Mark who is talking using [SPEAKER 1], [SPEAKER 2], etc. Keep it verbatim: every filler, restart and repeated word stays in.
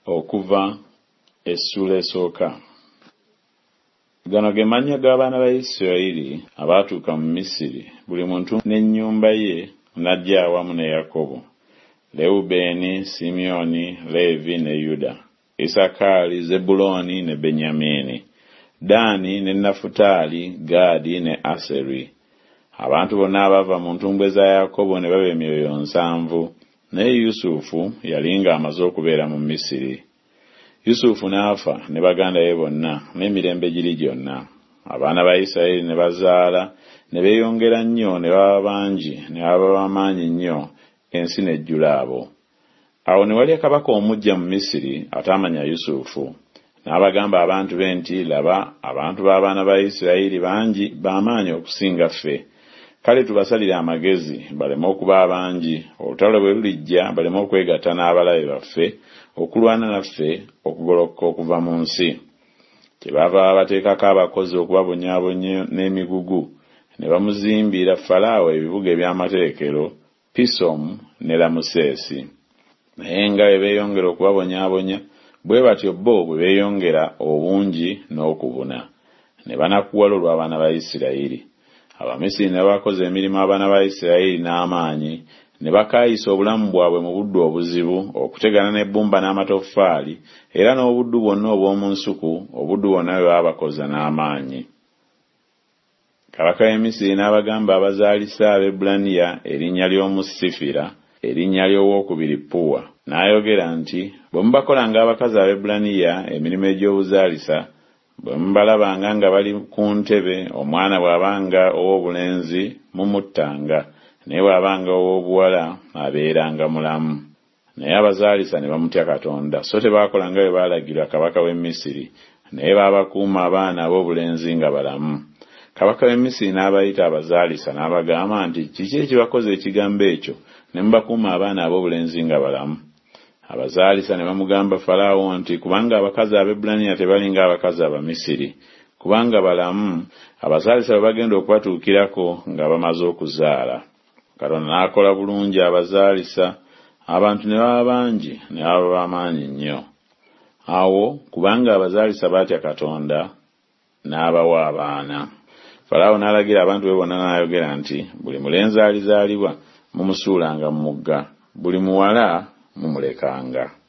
[SPEAKER 1] Okuva essula esooka. Gano ge mannya g'abaana ba Isirayiri abaatuuka mu Misiri, buli muntu n'ennyumba ye n'ajja awamu ne Yakobo: Lewubeeni, Simyoni, Leevi ne Yuda, Isakaali, Zebbulooni ne Benyamini, Daani ne Nafutaali, Gaadi ne Aseri. Abantu bonna abava mu ntumbwe za Yakobo ne baba emyoyo nsanvu, naye Yusufu yali ng'amaze okubeera mu Misiri. Yusufu n'afa ne baganda be bonna n'emirembe giri gyonna. Abaana ba Isirayiri ne bazaala ne beeyongera nnyo ne baba bangi ne baba b'amaanyi nnyo, ensi n'ejjula abo. Awo ne wali kabaka omujja mu Misiri atamanya Yusufu. N'abagamba abantu be nti, laba, abantu b'abaana ba Isirayiri bangi b'amaanyi okusinga ffe. Kale tubasalire amagezi baleme okuba abangi, olutalo bwe lulijja baleme okwegatta n'abalabe baffe okulwana naffe okugolokoka okuva mu nsi. Kyebava bateekako abakozi okubabonyaabonya n'emigugu, ne bamuzimbira Falaawo ebibuga eby'amaterekero, Pisomu ne Lamusesi. Naye nga bwe beeyongera okubabonyaabonya, bwe batyo bo bwe beeyongera obungi n'okubuna, ne banakuwala olw'abaana ba Isirayiri. Abamisiri ne bakoze emirimu abaana ba Isirayiri n'amaanyi, ne bakaayisa obulamu bwabwe mu buddu obuzibu, okutegana n'ebbumba n'amatoffaali, era n'obuddu bwonna obw'omu nsuku, obuddu bwonna bwe babakoza n'amaanyi. Kabaka w'e Misiri n'abagamba abazaalisa Abaebbulaniya erinnya ly'omusifira, erinnya ly'owookubiri Puwa, n'ayogera nti, bwe mubakolanga abakazi Abaebbulaniya emirimu egy'obuzaalisa, bwe mubalabanga nga bali ku ntebe, omwana bw'abanga ow'obulenzi mumuttanga, naye bw'abanga ow'obuwala abeeranga mulamu. Naye abazaalisa ne bamutya Katonda, so tebaakolanga bwe baalagirwa kabaka w'e Misiri, naye baabakuuma abaana ab'obulenzi nga balamu. Kabaka w'e Misiri n'abayita abazaalisa n'abagamba nti, kiki ekibakoze ekigambo ekyo ne mubakuuma abaana ab'obulenzi nga balamu? Abazaalisa ne bamugamba Falaawo nti, kubanga abakazi Abaebbulaniya tebalinga abakazi Abamisiri, kubanga balamu, abazaalisa bwe bagenda okubatuukirako nga bamaze okuzaala. Katonda n'akola bulungi abazaalisa, abantu ne baba bangi ne baba b'amaanyi nnyo. Awo kubanga abazaalisa baatya Katonda, n'abawa abaana. Falaawo n'alagira abantu be bonna n'ayogera nti, buli mulenzi alizaalibwa mumusuulanga mu mugga, buli muwala mumulekanga.